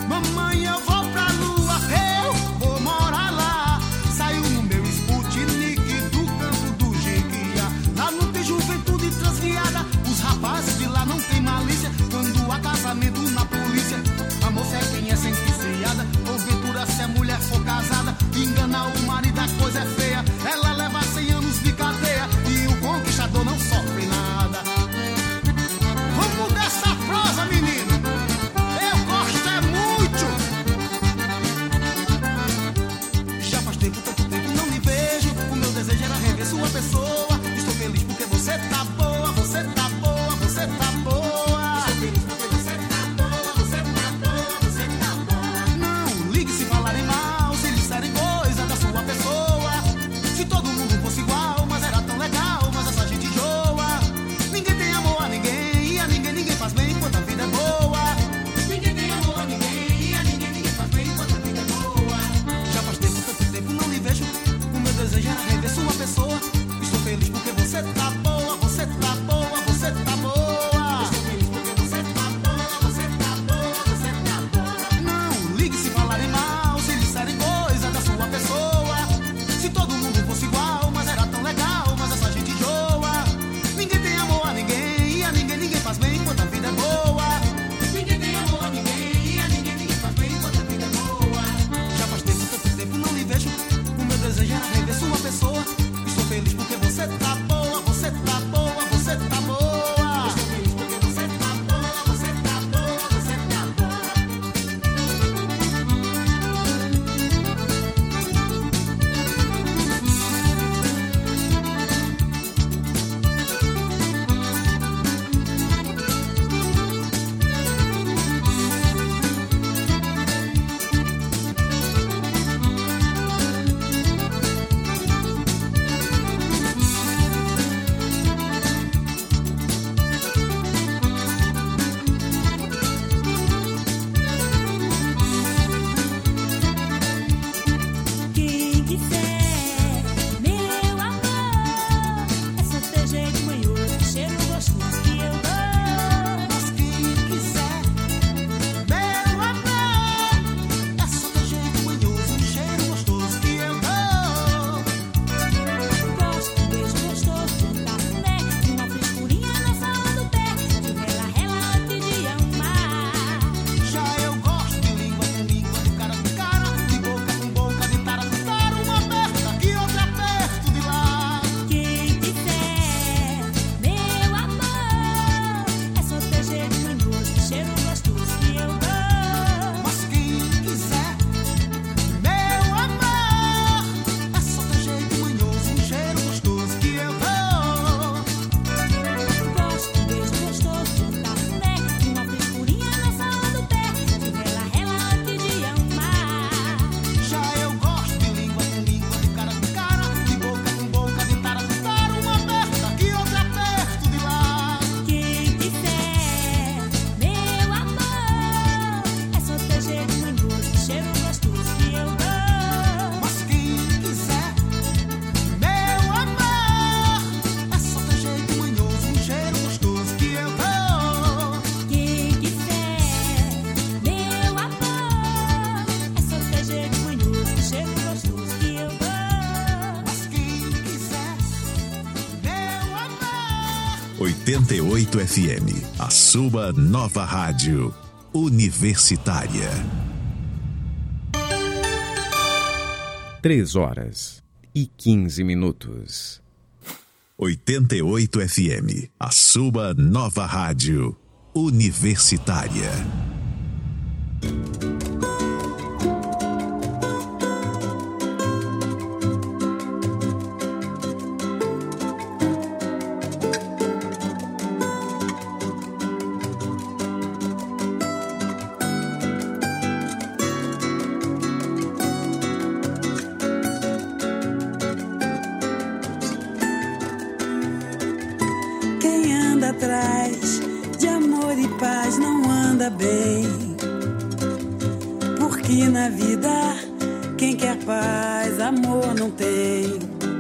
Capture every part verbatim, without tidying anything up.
Mamãe, eu vou pra lua, eu vou morar lá. Saiu no meu Sputnik do campo do Jequiá. Lá não tem juventude transviada, os rapazes de lá não tem malícia. Quando há casamento na polícia, a moça é quem é sentenciada. Porventura, se a mulher for casada, enganar o marido, a coisa é feia. Ela leva cem anos de cadeia e o conquistador não sofre nada. Vamos dessa prosa, menino, eu gosto é muito. Já faz tempo, tanto tempo não me vejo. O meu desejo era rever sua pessoa. Estou feliz porque você tá boa, você tá boa, você tá boa. Estou feliz porque você tá boa, você tá boa, você tá boa. Não ligue se falarem mal, se disserem coisa da sua pessoa. Se todo mundo fosse igual, mas era tão legal, mas essa gente enjoa. Ninguém tem amor a ninguém, e a ninguém ninguém faz bem enquanto a vida é boa. Ninguém tem amor a ninguém, e a ninguém ninguém faz bem enquanto a vida é boa. Já faz tempo, tanto tempo não lhe vejo. O meu desejo era rever sua pessoa. Estou feliz porque você tá boa, você tá boa, você tá boa. Estou feliz porque você tá boa, você tá boa, você tá boa. Não ligue se falarem mal, se disserem coisa da sua pessoa. Se todo mundo fosse igual, mas era tão legal, mas essa gente enjoa. Ninguém tem amor a ninguém, e a ninguém ninguém faz bem enquanto a vida é boa. Ninguém tem amor a ninguém, e a ninguém ninguém faz bem enquanto a vida é boa. Já faz tempo, tanto tempo não lhe vejo. O meu desejo era rever sua pessoa. Estou feliz porque você tá boa, você tá boa, você tá boa. Estou feliz porque você tá boa, você tá boa, você tá boa. Quem quiser, meu amor, é só ter jeito manhoso, cheiro gostoso que eu dou. Mas quem quiser, meu amor, é só ter jeito manhoso, um cheiro gostoso que eu dou. Gosto de um beijo gostoso, de um cafuné, de uma frescurinha na sala do pé, de rela, rela antes de amar. Já eu gosto de língua com língua, de cara com cara, de boca com boca, de tara com tara, uma aperto daqui, outra aperto de lá. Quem quiser, meu amor, é só ter jeito manhoso, cheiro gostoso que eu dou. Mas quem quiser, meu amor, é só ter jeito manhoso, um cheiro gostoso que eu dou. Gosto de um beijo gostoso, de um cafuné, de uma frescurinha na sala do pé, de rela, rela antes de amar. Já eu gosto de língua com língua, de cara com cara, de boca com boca, de tara com tara, uma aperto daqui, outra aperto de lá. Quem quiser, meu amor, é só ter jeito manhoso, cheiro gostoso que eu dou. Mas quem quiser, meu amor, é só ter jeito manhoso, um cheiro gostoso que eu dou. Quem quiser, meu amor, é só ter jeito manhoso, cheiro gostoso que eu dou. Mas quem quiser, meu amor. oitenta e oito F M, a sua nova rádio universitária. Três horas e quinze minutos. oitenta e oito F M, a sua nova rádio universitária. Quem anda atrás de amor e paz não anda bem, porque na vida quem quer paz, amor não tem.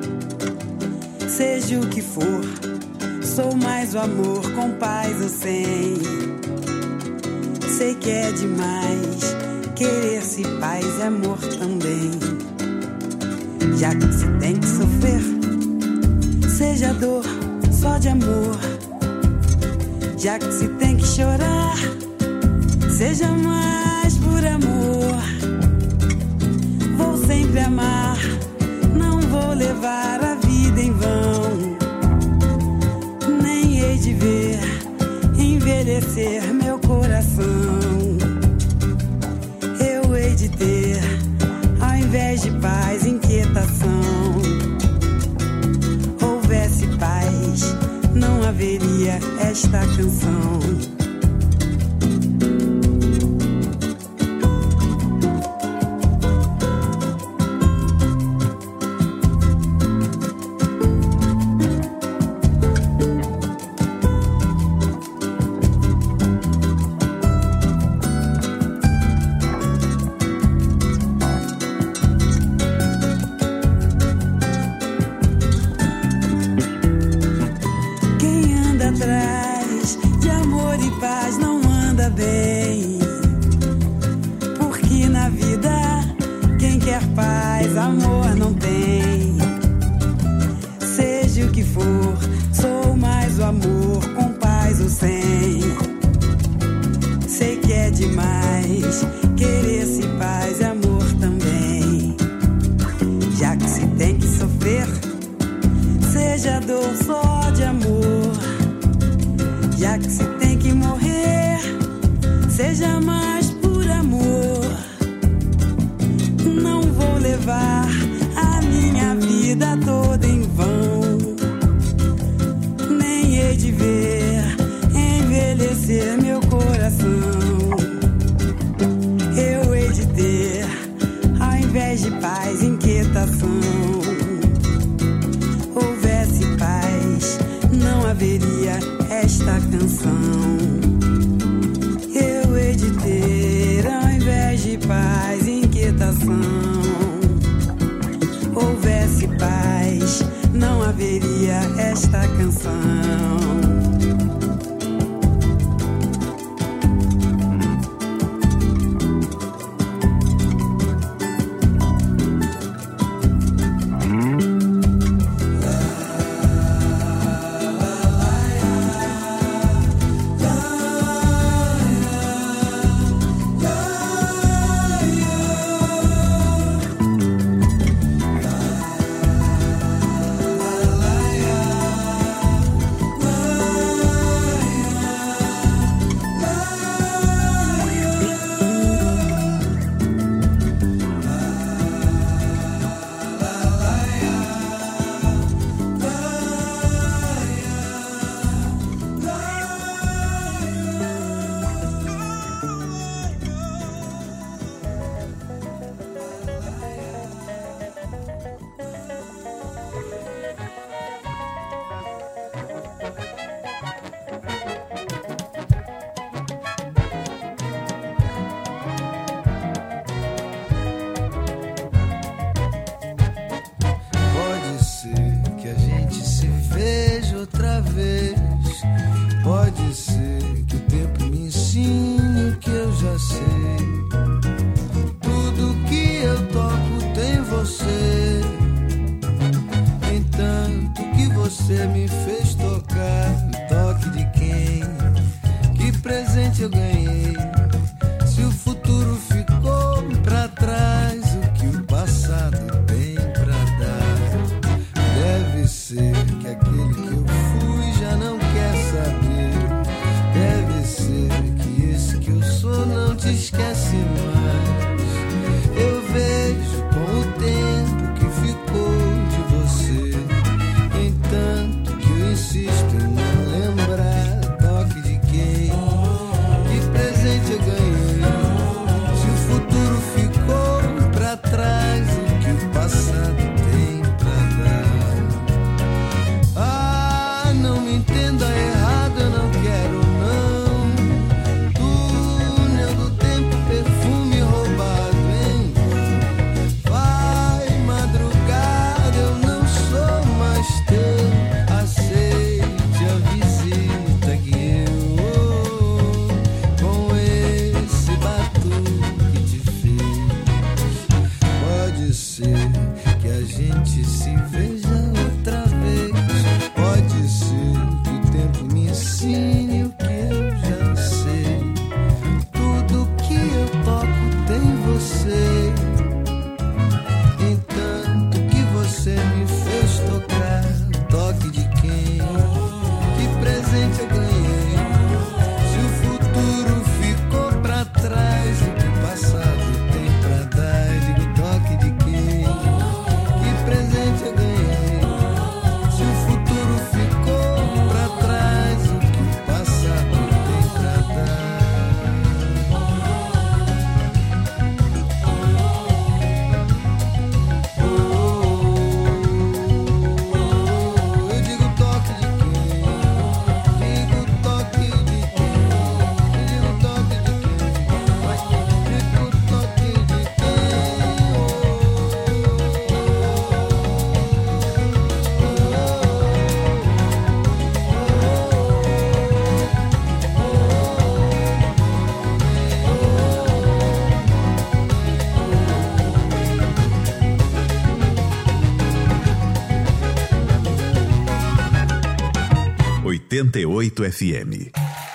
Seja o que for, sou mais o amor com paz ou sem. Sei que é demais querer-se paz e amor também. Já que se tem que sofrer, seja dor só de amor. Já que se tem que chorar, seja mais por amor. Vou sempre amar, não vou levar a vida em vão. Nem hei de ver envelhecer meu coração. Eu hei de ter, ao invés de paz, inquietação. Houvesse paz, não haveria esta canção. Atrás de amor e paz não anda bem, porque na vida quem quer paz, amor não tem. Seja o que for, sou mais o amor, com paz ou sem. Sei que é demais querer-se paz e amor também. Já que se tem que sofrer, seja dor só de amor. Já que se tem que morrer, seja mais por amor. Não vou levar a minha vida toda em vão. Nem hei de ver envelhecer meu coração. Eu hei de ter, ao invés de paz, inquietação. Houvesse paz, não haveria esta canção. Eu hei de ter, ao invés de paz, inquietação. Houvesse paz, não haveria esta canção. Pode ser que o tempo me ensine o que eu já sei. Tudo que eu toco tem você. Entanto que você me fez tocar, o toque de quem? Que presente eu ganhei? Se o futuro ficou pra trás, o que o passado tem pra dar? Deve ser que aquele que eu fui já não quer saber. Deve ser que esse que eu sou não te esquece mais. Eu vejo com o tempo que ficou de você. Entanto que eu insisto em não lembrar, toque de quem? Que presente eu oitenta e oito F M.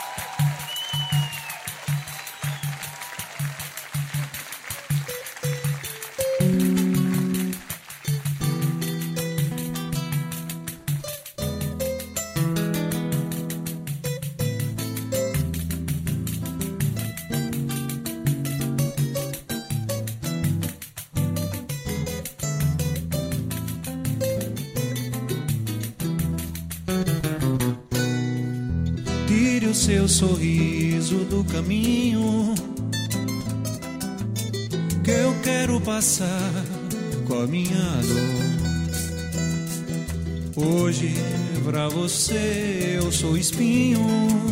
Tire o seu sorriso do caminho, que eu quero passar com a minha dor. Hoje pra você eu sou espinho,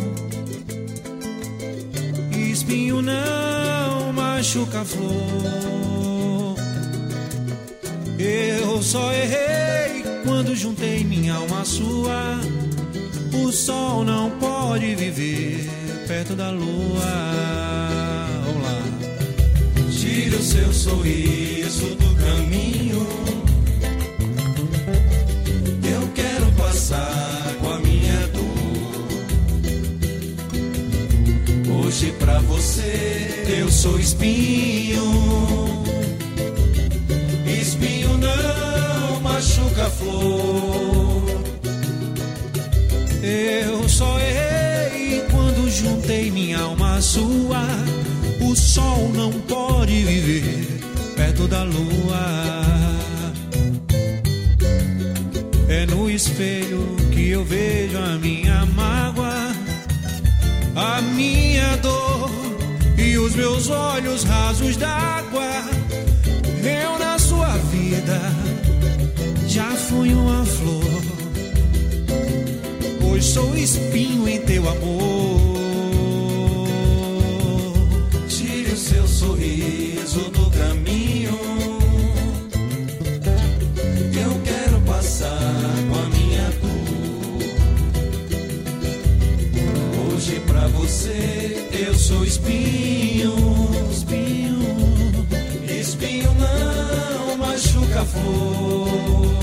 e espinho não machuca a flor. Eu só errei quando juntei minha alma à sua. O sol não pode viver perto da lua. Olá. Tire o seu sorriso do caminho, eu quero passar com a minha dor. Hoje pra você eu sou espinho, espinho não machuca a flor. Eu só errei quando juntei minha alma à sua. O sol não pode viver perto da lua. É no espelho que eu vejo a minha mágoa, a minha dor e os meus olhos rasos d'água. Eu na sua vida já fui uma flor. Hoje sou espinho em teu amor. Tire o seu sorriso do caminho, eu quero passar com a minha dor. Hoje pra você eu sou espinho, espinho, espinho não machuca a flor.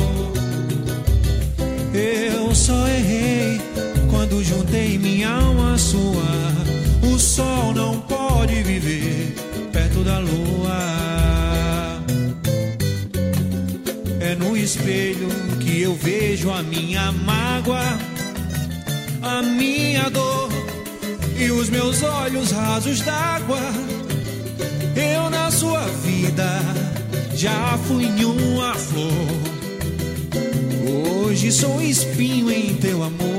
Eu só errei quando juntei minha alma à sua. O sol não pode viver perto da lua. É no espelho que eu vejo a minha mágoa, a minha dor e os meus olhos rasos d'água. Eu na sua vida já fui uma flor. Hoje sou espinho em teu amor.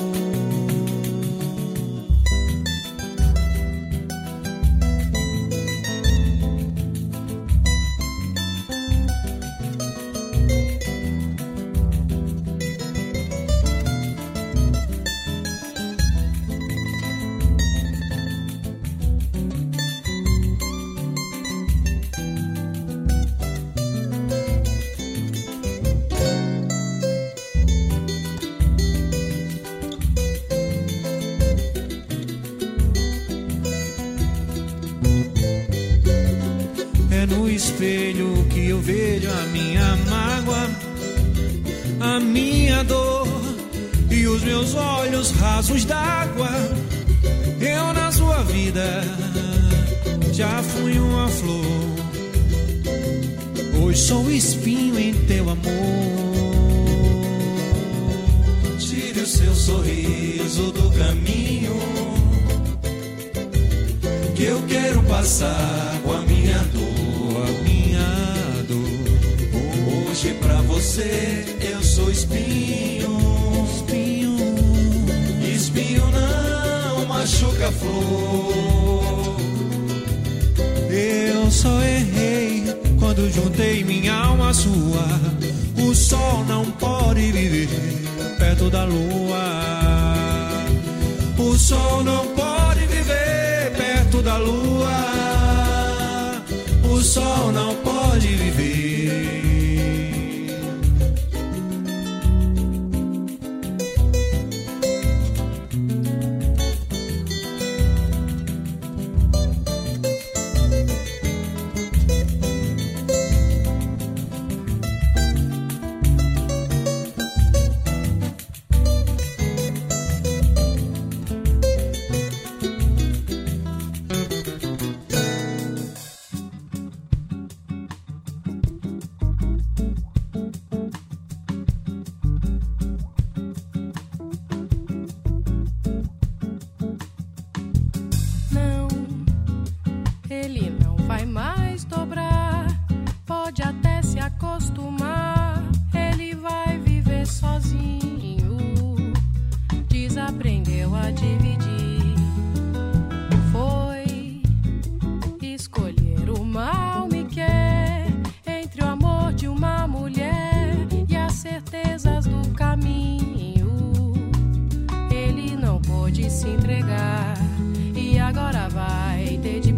Espelho que eu vejo a minha mágoa, a minha dor e os meus olhos rasos d'água. Eu na sua vida já fui uma flor. Hoje sou espinho em teu amor. Tire o seu sorriso do caminho, que eu quero passar com a minha dor. Hoje pra você eu sou espinho, espinho, espinho não machuca a flor. Eu só errei quando juntei minha alma à sua. O sol não pode viver perto da lua. O sol não pode viver perto da lua. O sol não pode viver.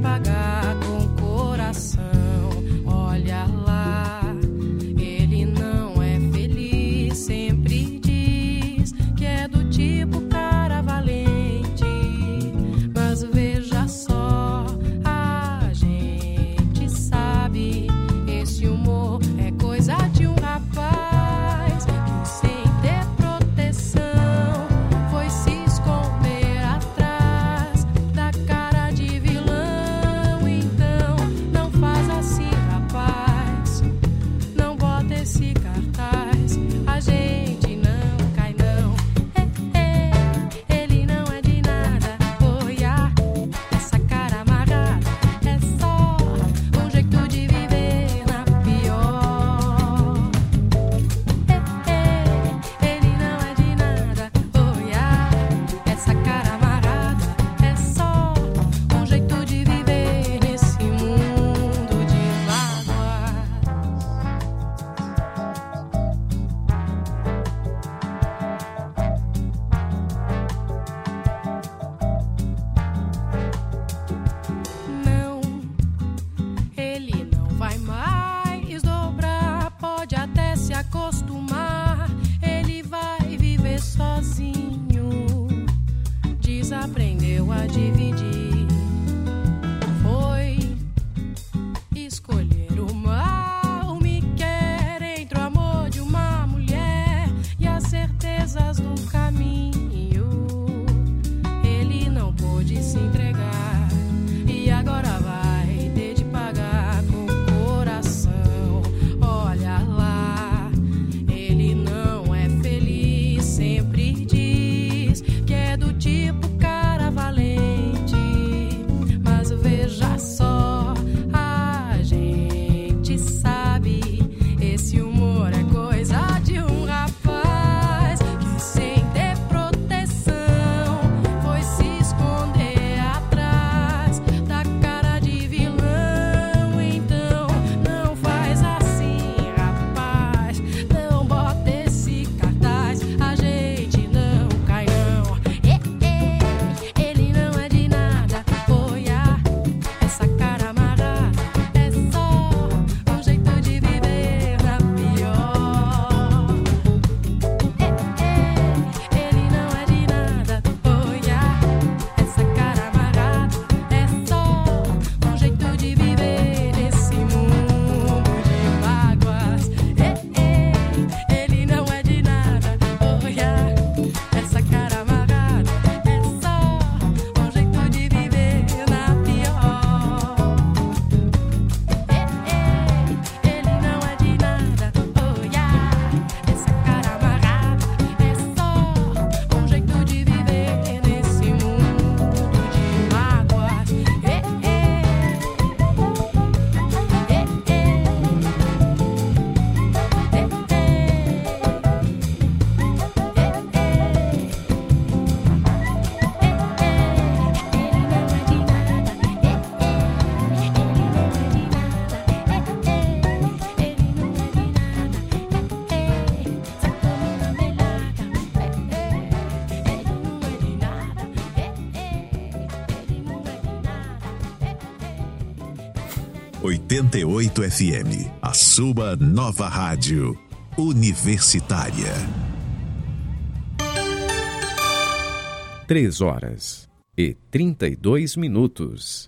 pagar com o coração. Olha lá, ele não é feliz, sempre diz que é do tipo cara valente. Mas veja só, a gente sabe, esse humor é coisa de um rapaz que sem ter proteção foi se esconder atrás da cara de vilão. Então não faz assim, rapaz, não bota esse cartaz, a gente não cai não. É, é, ele não é de nada, olha, essa cara amarrada é só um jeito de viver na pior. É, é, ele não é de nada, olha, essa cara amarrada é só um jeito de viver nesse mundo de mágoas. Não, ele não vai mais dobrar, pode até se acostumar. Ele vai viver sozinho, desaprendeu a dividir. Foi escolher o mal, me quer entre o amor de uma mulher e as certezas do caminho. Ele não pôde se entregar e agora vai ter de pagar com o coração. Olha lá, ele não é feliz, sempre diz que é do tipo cara valente. Mas veja só, a gente sabe, esse humor é coisa de um rapaz que sem ter proteção foi se esconder atrás da cara de vilão. Então não faz assim, rapaz, não bota esse cartaz, a gente não cai não. É, é, ele não é de nada, olha, essa cara amarrada é só um jeito de viver na pior. É, é, ele não é de nada, olha, essa cara amarrada é só um jeito de viver nesse mundo de mágoas. É, é, ele não é de nada, olha, essa cara amarrada é só um jeito de viver na pior. É, é, ele não é de nada, olha, essa cara amarrada é só um jeito de viver nesse mundo de mágoas. É, é, oitenta e oito F M, a sua nova rádio universitária. Três horas e trinta e dois minutos.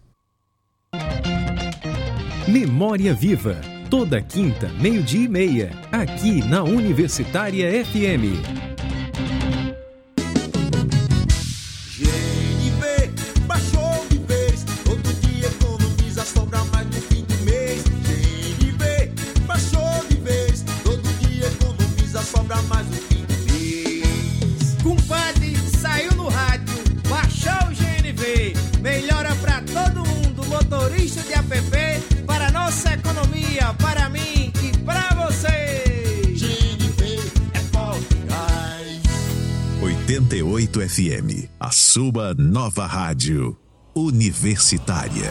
Memória Viva, toda quinta, meio-dia e meia, aqui na Universitária F M. G N V baixou de vez, todo dia economiza, sobra mais no fim do mês. G N V baixou de vez, todo dia economiza, sobra mais no fim do mês. Compadre, saiu no rádio, baixou o G N V, melhora pra todo mundo, motorista de app, para nossa economia, para mim e pra você. G N V é forte gás. oitenta e oito F M, a sua nova rádio universitária.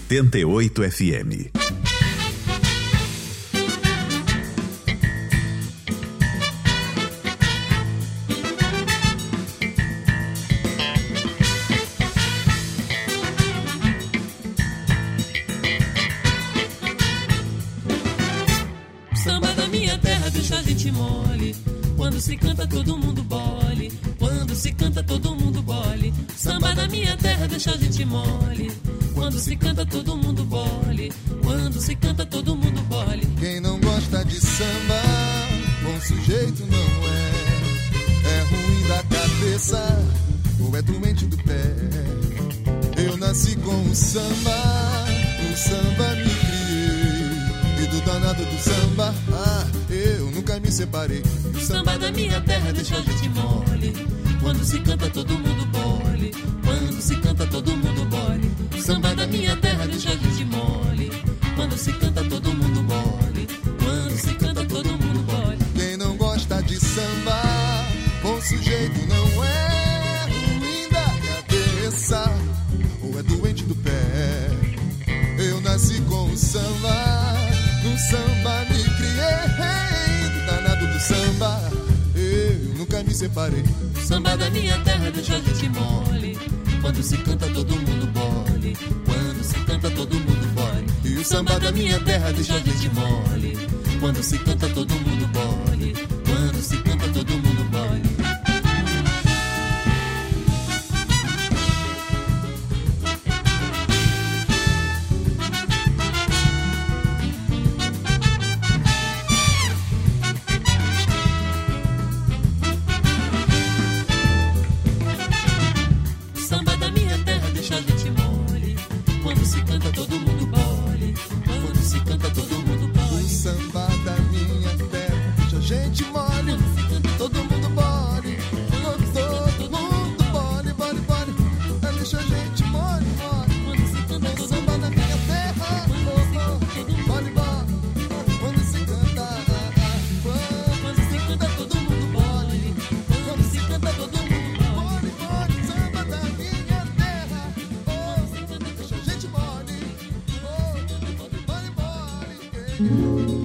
oitenta e oito F M. Samba da minha terra deixa a gente mole. Quando se canta todo mundo bole. Quando se canta todo mundo bole. Samba da minha terra deixa a gente mole. Quando se canta todo mundo bole. Quando se canta todo mundo bole. Quem não gosta de samba, bom sujeito não é. É ruim da cabeça ou é doente do pé. Eu nasci com o samba, o samba me criei. E do danado do samba, ah, eu nunca me separei. O samba da minha terra deixa a gente mole. Quando se canta todo mundo bole. Quando se canta todo mundo bole. O samba da minha terra deixa a gente mole. Quando se canta todo mundo bole. Quando se canta todo mundo bole. Quem não gosta de samba, bom sujeito não é. Ruim da cabeça ou é doente do pé. Eu nasci com o samba, no samba me criei. Do danado do samba, eu nunca me separei. O samba da minha terra deixa a gente mole. Quando se canta todo mundo bole. Quando se canta todo mundo bole. E o samba da minha terra deixa a gente mole. Quando se canta todo mundo bole. Quando se canta todo mundo bole. Samba da minha terra deixa a gente mole. Quando se canta todo mundo bole. Quando se canta todo mundo bole. O samba da minha terra deixa a gente mole. Todo mundo bole. Todo mundo bole, bole, bole. Deixa a gente mole, mole. O samba da minha terra, bole, bole. Quando se canta, Quando se canta todo mundo bole. Quando se canta todo mundo bole. bole, bole. Samba da minha terra, oh, deixa a gente mole. Oh, bole, bole.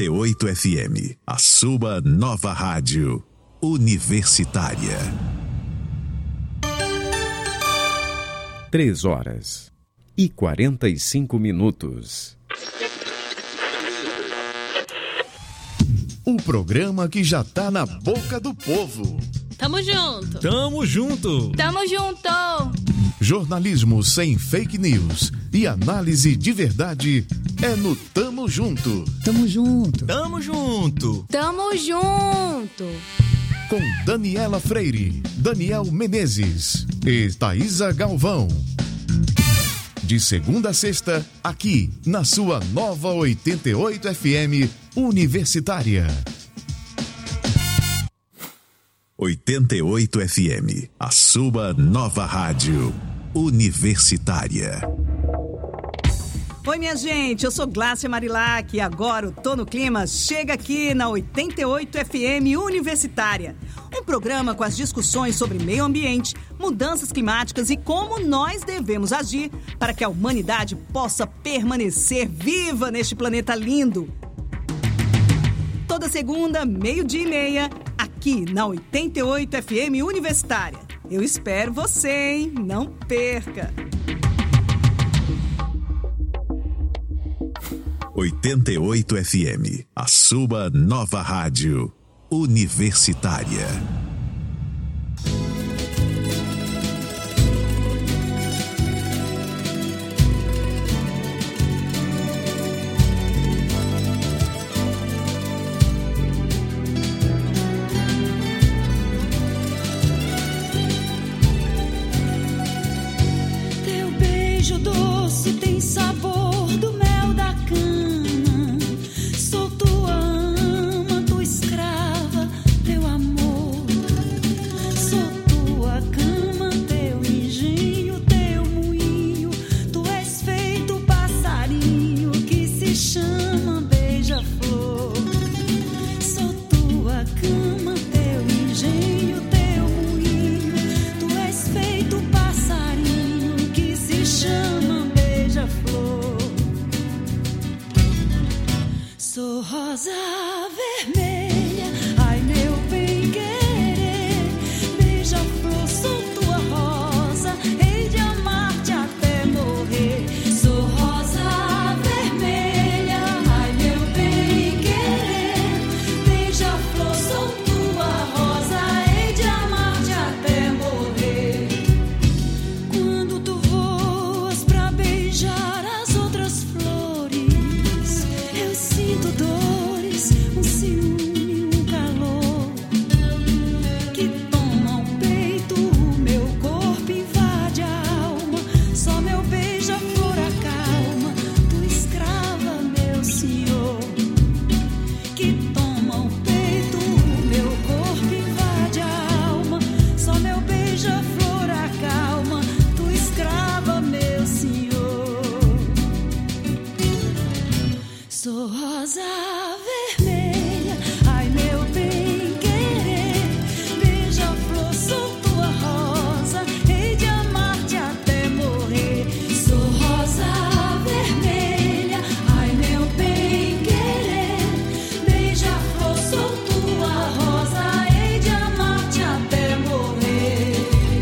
e oito F M, a sua nova rádio universitária. Três horas e quarenta e cinco minutos. O programa que já tá na boca do povo. Tamo junto. Tamo junto. Tamo junto. Jornalismo sem fake news e análise de verdade é no Tamo Junto. Tamo junto. Tamo junto. Tamo junto. Com Daniela Freire, Daniel Menezes e Thaísa Galvão. De segunda a sexta, aqui na sua nova oitenta e oito F M Universitária. oitenta e oito F M, a sua nova rádio universitária. Oi, minha gente, eu sou Glácia Marilac e agora o Tô no Clima chega aqui na oitenta e oito F M Universitária. Um programa com as discussões sobre meio ambiente, mudanças climáticas e como nós devemos agir para que a humanidade possa permanecer viva neste planeta lindo. Toda segunda, meio-dia e meia, aqui na oitenta e oito F M Universitária. Eu espero você, hein? Não perca! oitenta e oito F M, a sua nova rádio universitária. Teu beijo doce tem sabor do mel da cana. Sou tua ama, tua escrava, teu amor. Sou tua cama, teu engenho, teu moinho. Tu és feito passarinho que se chama beija-flor. Sou tua cama, teu engenho, teu moinho. Tu és feito passarinho que se chama beija-flor. Sou rosa vermelha, ai meu bem querer. Beija-flor, sou tua rosa, hei de amar-te até morrer. Sou rosa vermelha, ai meu bem querer. Beija-flor, sou tua rosa, hei de amar-te até morrer. Quando tu voas pra beijar as outras flores, eu sinto dores, um ciúme, um calor que toma o peito, o meu corpo invade a alma. Só meu beija-flor acalma, tu escrava, meu senhor. Que toma o peito, o meu corpo invade a alma. Só meu beija-flor acalma, tu escrava, meu senhor. Sou rosa vermelha, ai meu bem querer. Beija-flor, sou tua rosa, hei de amar-te até morrer. Sou rosa vermelha, ai meu bem querer. Beija-flor, sou tua rosa, hei de amar-te até morrer.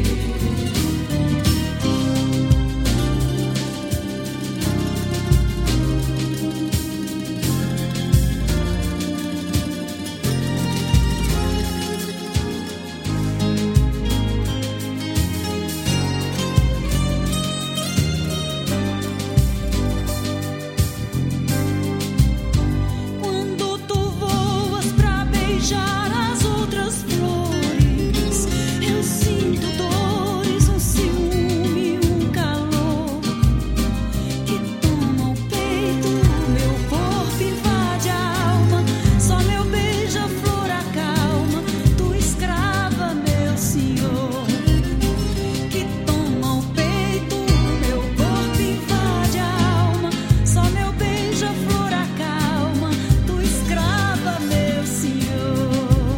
Quando tu voas pra beijar as outras flores, eu sinto dores, um ciúme, um calor que toma o peito, o meu corpo invade a alma. Só meu beija-flor acalma, tu escrava, meu senhor. Que toma o peito, o meu corpo invade a alma. Só meu beija-flor acalma, tu escrava, meu senhor.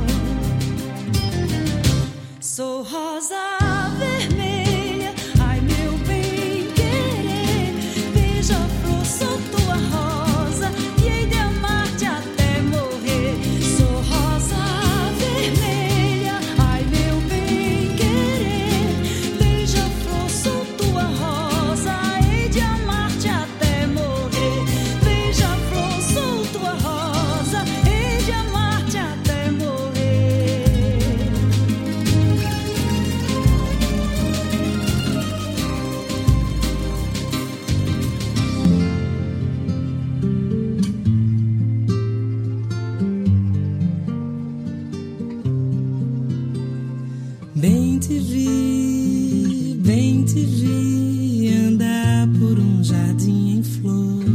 te vi, bem te vi andar por um jardim em flor,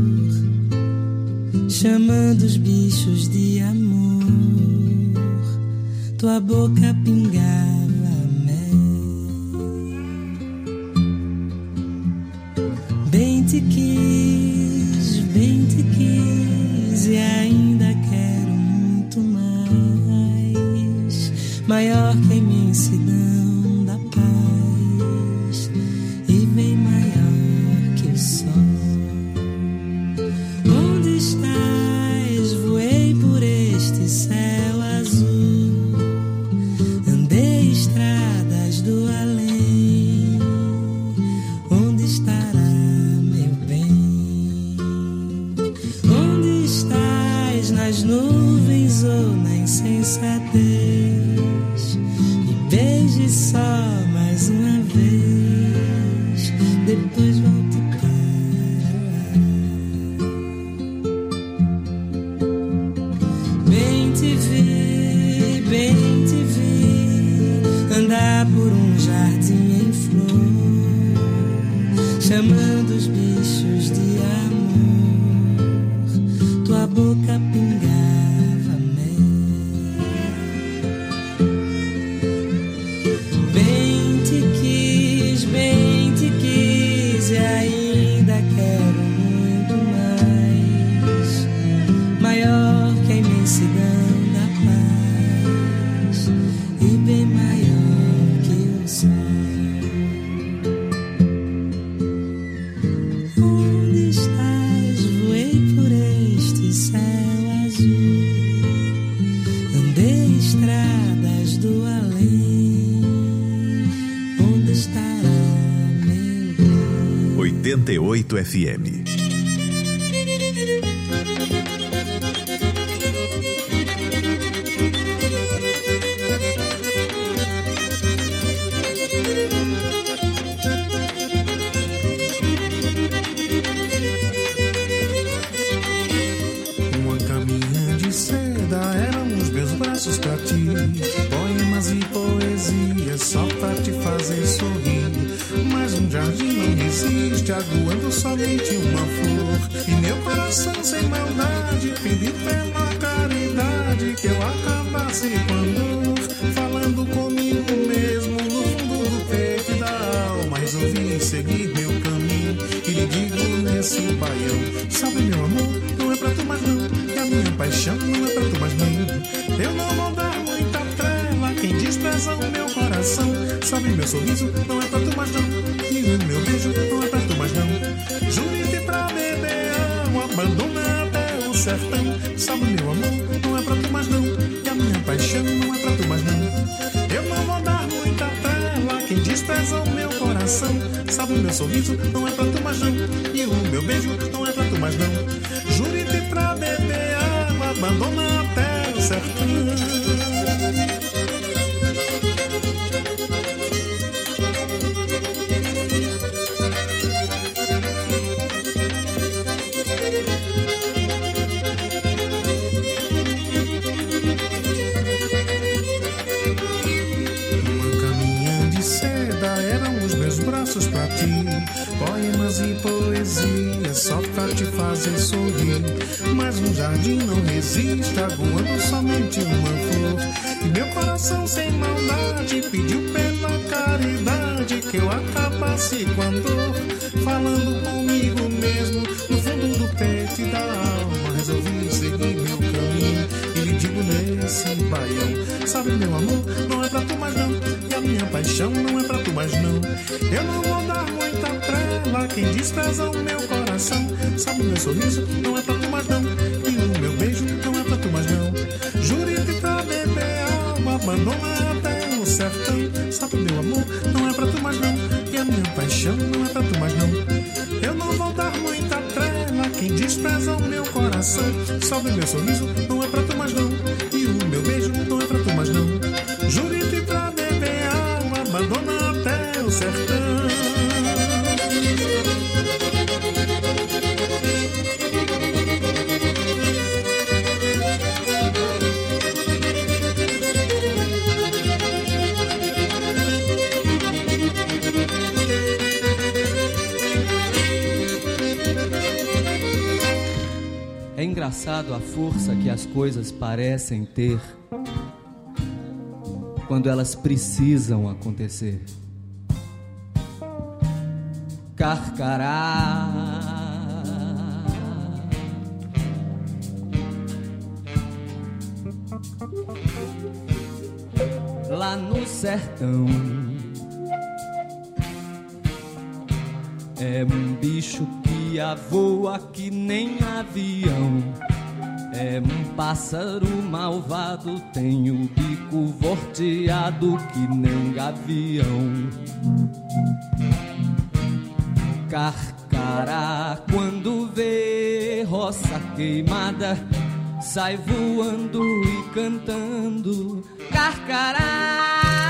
chamando os bichos de amor. Tua boca pingava mel. Bem te quis, bem te quis e ainda quero muito mais, maior que a imensidão da paz e bem maior que o sol. Onde estás? Voei por este céu azul, andei estradas do além. Onde estará meu bem? Onde estás? Nas nuvens ou na insensatez? Me beije só mais uma vez, depois volte para lá. Bem te vi, bem te vi andar por um jardim em flor, chamando os bichos de amor. Tua boca pingava mel. Bem te quis, bem te quis e ainda quero muito mais, maior que a imensidão da paz e bem maior que o sol. Onde estás? Voei por este céu azul, andei estradas do além. Onde estará meu bem? oitenta e oito F M. Uma caminha de seda eram os meus braços pra ti, poemas e poesias só pra te fazer sorrir. Mas um jardim não resiste, aguando somente uma flor, e meu coração sem maldade pediu pela caridade que eu acabasse com a dor, falando comigo mesmo no fundo do peito e da alma. Resolvi seguir meu caminho e lhe digo nesse baião: sabe, meu amor, não é pra tu mais não, e a minha paixão não é pra tu mais não. Eu não vou dar muita trela quem despreza o meu coração. Sabe, meu sorriso não é pra tu mais não, e o meu beijo não é pra tu mais não. Jure-te pra beber água, abandona até o sertão. Sabe, meu amor, não é pra tu mais não, e a minha paixão não é pra tu mais não. Eu não vou dar muita trela quem despreza o meu coração. Sabe, meu sorriso não é pra tu mais não, e o meu beijo não é pra tu mais não. Jure-te pra beber água, abandona até o sertão. Braços pra ti, poemas e poesias só pra te fazer sorrir. Mas um jardim não resiste, aguando somente uma flor, e meu coração sem maldade pediu pela caridade que eu acabasse com a dor, falando comigo mesmo no fundo do peito e da alma. Resolvi seguir meu caminho e lhe digo nesse baião: sabe, meu amor, não é pra tu mais não, e a minha paixão não é pra tu mais não. Eu não vou dar muita trela quem despreza o meu coração. Sabe, meu sorriso não é pra tu mais não, e o meu beijo não é pra tu mais não. Jure-te pra beber água, abandona até o sertão. Sabe, meu amor, não é pra tu mais não, e a minha paixão não é pra tu mais não. Eu não vou dar muita trela quem despreza o meu coração. Sabe, meu sorriso não é pra tu mais não, e o meu beijo não é pra tu mais não. Jure-te pra beber água, abandona até o sertão. engraçado a força que as coisas parecem ter quando elas precisam acontecer. Carcará, lá no sertão, é um bicho que voa que nem avião. É um pássaro malvado, tem o bico volteado que nem gavião. Carcará, quando vê roça queimada, sai voando e cantando. Carcará,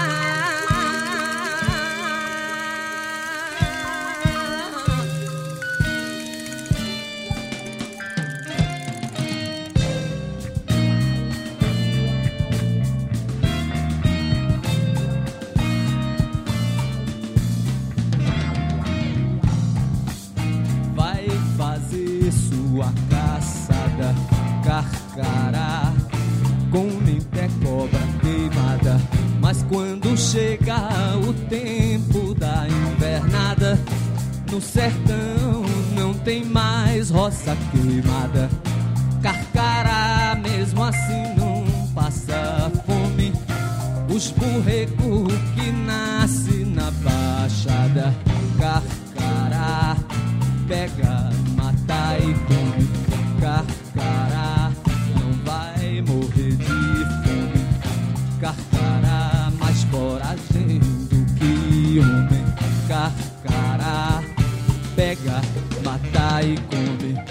sua caçada, carcará, come até cobra queimada. Mas quando chega o tempo da invernada, no sertão não tem mais roça queimada. Carcará mesmo assim não passa fome. Os borregos que nascem na baixada, carcará pega, mata e come. Carcará não vai morrer de fome. Carcará mais coragem do que homem. Carcará pega, mata e come.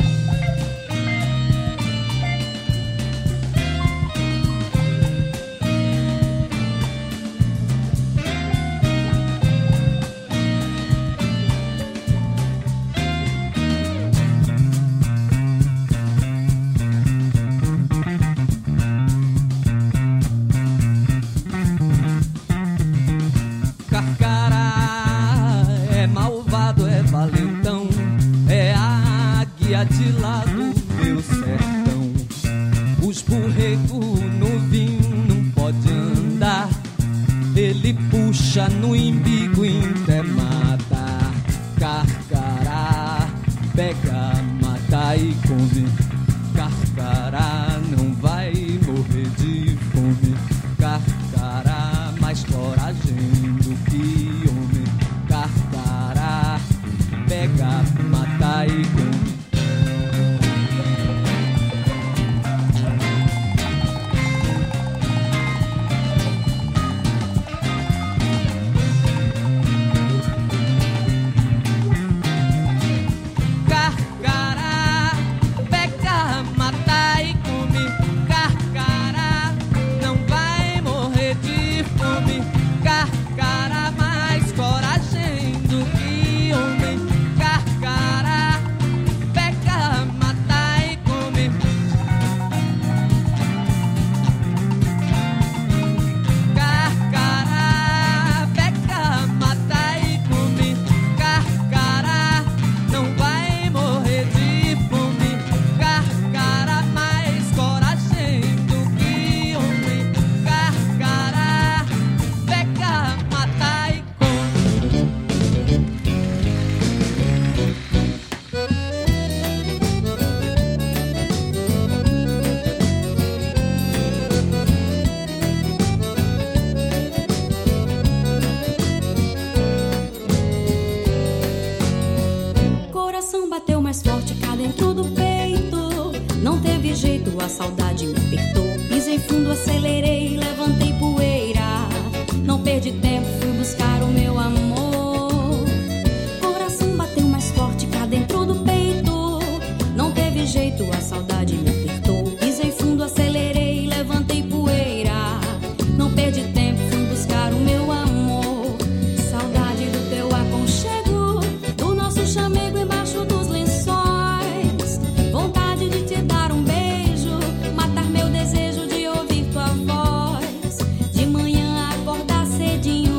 De lá do meu sertão, os borregos no vinho não pode andar. Ele puxa no imbigo e até mata. Carcará pega, mata e come. Carcará não vai morrer de fome. Carcará mais coragem do que homem. Carcará pega, mata e come. A saudade me apertou, pisei fundo, acelerei, levantei poeira. Não perdi tempo, fui buscar o meu amor. Coração bateu mais forte cá dentro do peito. Não teve jeito, a saudade me apertou, pisei fundo, acelerei, levantei poeira. Não perdi tempo, fui buscar o meu amor. Saudade do teu aconchego, do nosso chamego embaixo dos lençóis. Vontade de te dar um beijo, desejo de ouvir tua voz. De manhã acordar cedinho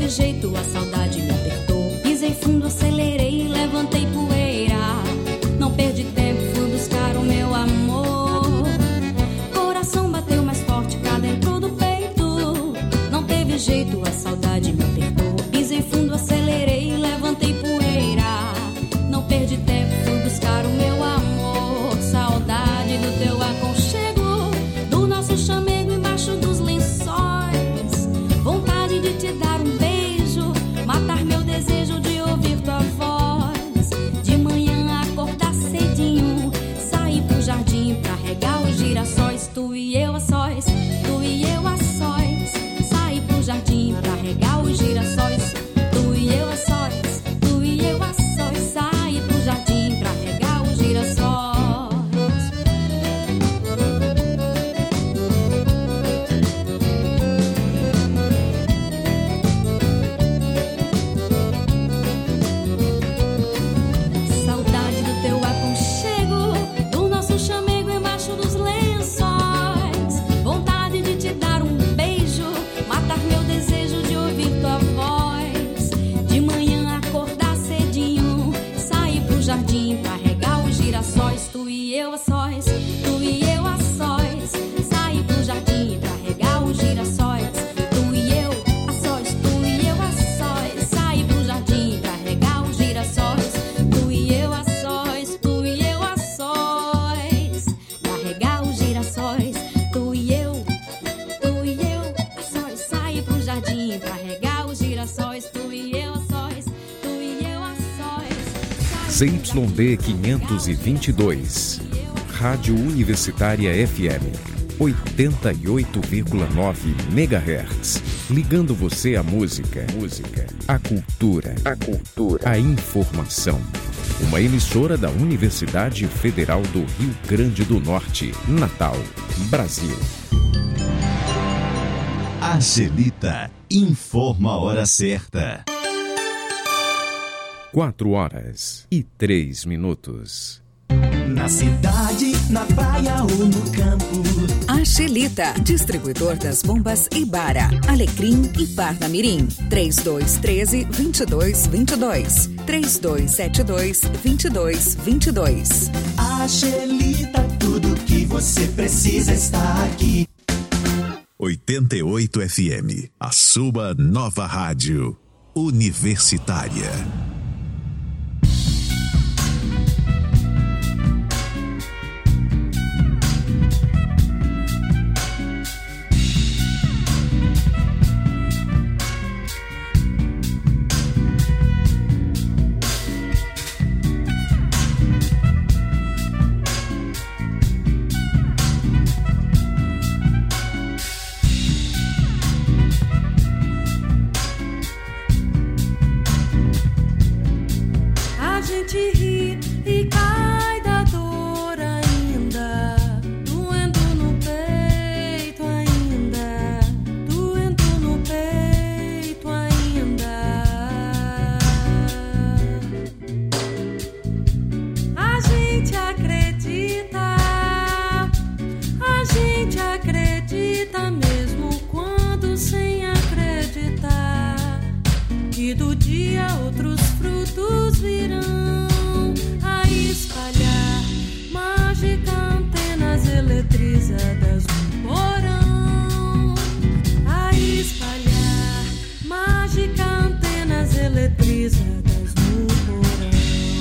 teve jeito, a saudade me apertou. Pisei fundo, acelerei, levantei poeira. Não perdi tempo, fui buscar o meu amor. Coração bateu mais forte cá dentro do peito. Não teve jeito, a saudade me apertou. Pisei fundo, acelerei, levantei poeira. Não perdi tempo, fui buscar o meu amor. Saudade do teu aconchego, do nosso chamego embaixo dos lençóis. Vontade de te dar um beijo, matar meu desejo de ouvir tua voz. De manhã acordar cedinho, sair pro jardim pra regar os girassóis. Tu e eu a sós, tu e eu a sós. Sair pro jardim pra regar os girassóis. Tu e eu a sós, tu e eu a sós. Sair pro jardim pra regar os girassóis. Saudade do teu aconchego, do nosso chamego embaixo dos lençóis. Vontade de te dar um beijo, matar meu desejo de ouvir tua voz. De manhã acordar cedinho, sair pro jardim pra regar os girassóis. Tu e eu a sós, tu e eu a sós. Sair pro jardim pra regar os girassóis. Tu e eu a sós, tu e eu a sós. Sair pro jardim pra regar os girassóis. Tu e eu a sós, tu e eu a sós. Pra regar os girassóis. Tu e eu, tu e eu a sós. Sair pro jardim pra regar os girassóis. Tu e eu a sós, tu e eu a sós. Z Y D quinhentos e vinte e dois, Rádio Universitária F M, oitenta e oito vírgula nove megahertz, ligando você à música, música, à cultura, a cultura, a informação. Uma emissora da Universidade Federal do Rio Grande do Norte, Natal, Brasil. Angelita informa a hora certa. Quatro horas e três minutos. Na cidade, na praia ou no campo. Angelita, distribuidor das bombas Ibara, Alecrim e Parnamirim. três dois um três, dois dois dois dois. três dois sete dois, dois dois dois dois. Angelita, tudo que você precisa está aqui. oitenta e oito F M, a sua nova rádio universitária. A gente ri e cai da dor ainda, doendo no peito ainda, doendo no peito ainda. A gente acredita, a gente acredita mesmo quando sem acreditar, que do dia outros frutos virão a espalhar. Mágica, antenas eletrizadas no porão. A espalhar. Mágica, antenas eletrizadas no porão.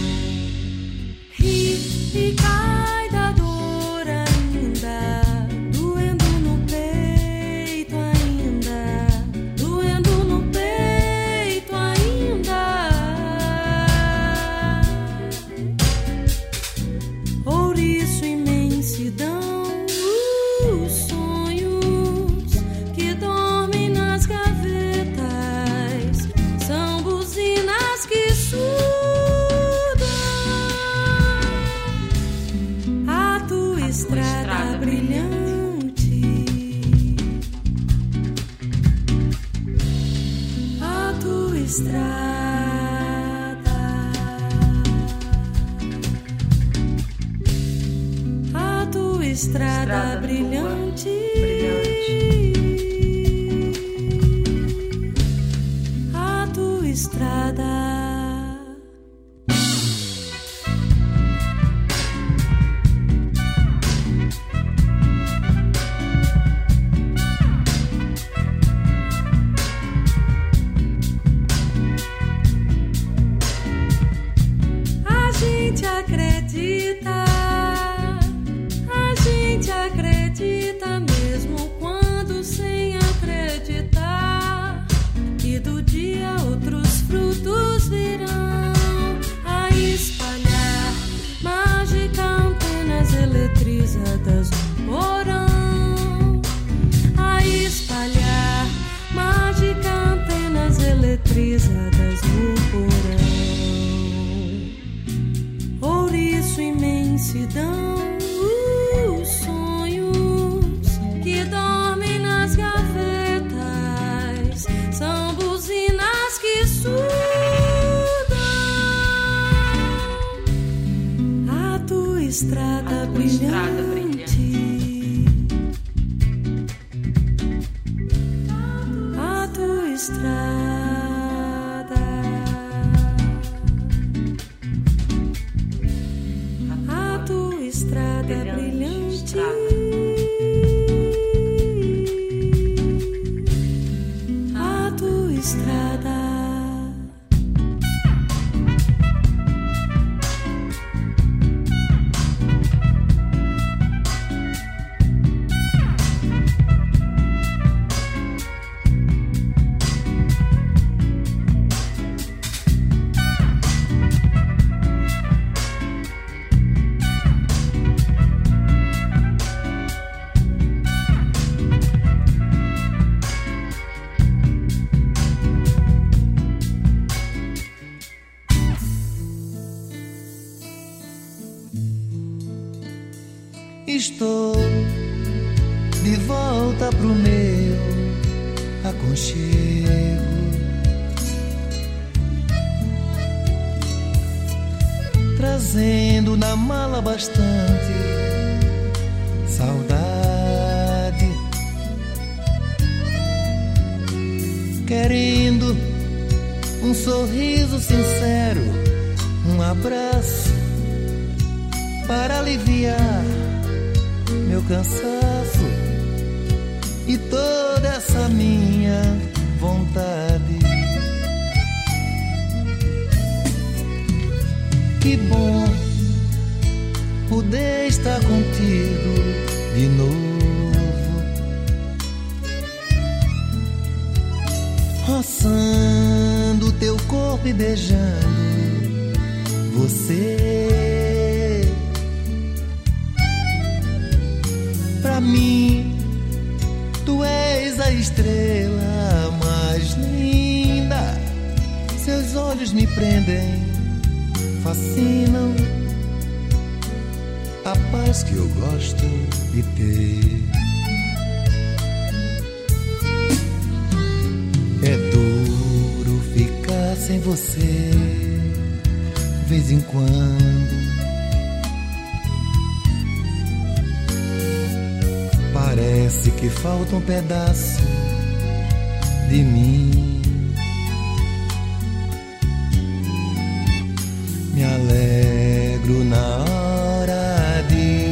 Ri e cai da dor ainda, doendo no peito ainda, doendo no peito ainda. Ouriço, imensidão, os sonhos que dormem nas gavetas são buzinas que surdam. A tua estrada brilhante, a tua estrada. A tua estrada brilhante, estrada. A gente acredita, a gente acredita mesmo quando sem acreditar que do dia outros frutos virão a espalhar mágica, antenas eletrizadas no porão, a espalhar mágica, antenas eletrizadas no porão. Ouriço, imensidão, os sonhos que dormem nas gavetas são buzinas que sudam a tua estrada brilhante, a tua estrada. Estrada brilhante, a tua estrada. Estou de volta pro meu aconchego, trazendo na mala bastante saudade, querendo um sorriso sincero, um abraço para aliviar meu cansaço e toda essa minha vontade. Que bom poder estar contigo de novo, roçando teu corpo e beijando você. Pra mim, tu és a estrela mais linda. Seus olhos me prendem, fascinam. A paz que eu gosto de ter. É duro ficar sem você, de vez em quando. Parece que falta um pedaço de mim. Me alegro na